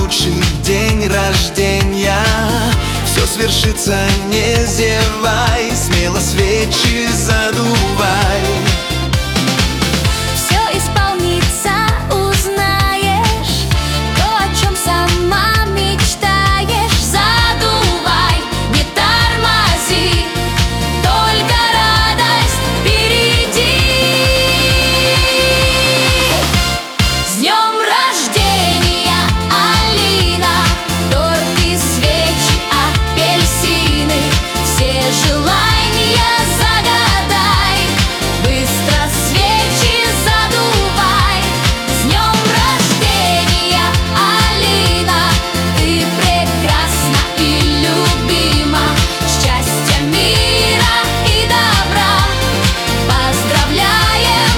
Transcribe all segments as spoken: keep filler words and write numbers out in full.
лучший день рождения. Все свершится, не зевай, смело свечи задувай. Все исполнится, узнаешь то, о чем сама мечтаешь. Задувай, не тормози, только радость впереди. С днем рождения, Алина! Торт и свечи, апельсины, все желания загадай. Быстро свечи задувай. С днем рождения, Алина! Ты прекрасна и любима. Счастья, мира и добра поздравляем!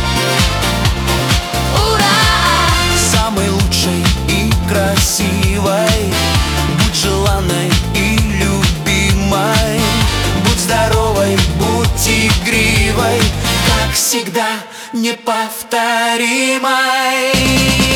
Ура! Самой лучшей и красивой, будь желанной и любимой. Будь здоровой, будь игривой, как всегда неповторимой.